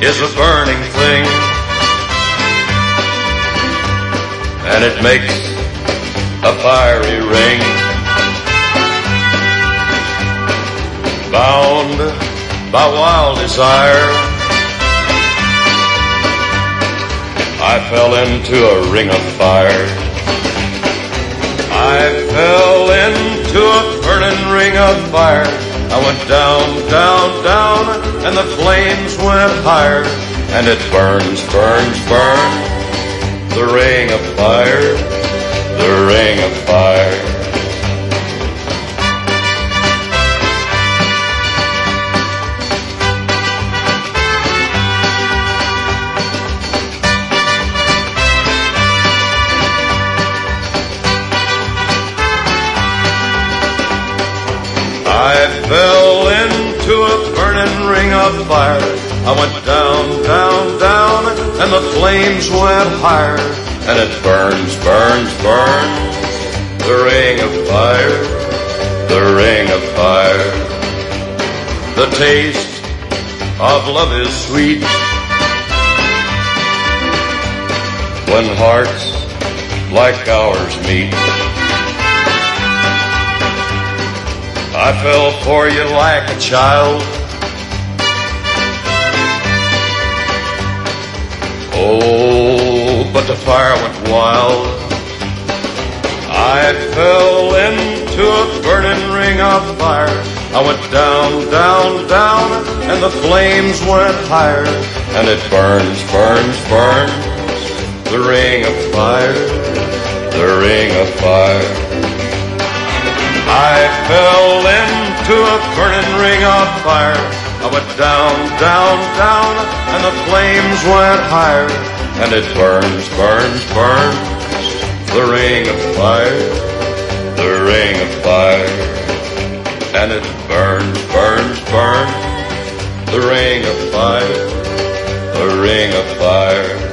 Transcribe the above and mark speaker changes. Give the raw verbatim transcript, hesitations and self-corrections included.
Speaker 1: is a burning thing, and it makes a fiery ring. Bound by wild desire, I fell into a ring of fire. I fell into a burning ring of fire. I went down, down, down, and the flames went higher. And it burns, burns, burns, the ring of fire, the ring of fire. I fell into a burning ring of fire. I went down, down, down, and the flames went higher. And it burns, burns, burns, the ring of fire, the ring of fire. The taste of love is sweet when hearts like ours meet. I fell for you like a child. Oh, but the fire went wild. I fell into a burning ring of fire. I went down, down, down, and the flames went higher. And it burns, burns, burns, the ring of fire, the ring of fire. I fell into a burning ring of fire. I went down, down, down, and the flames went higher. And it burns, burns, burns, the ring of fire, the ring of fire. And it burns, burns, burns, the ring of fire, the ring of fire.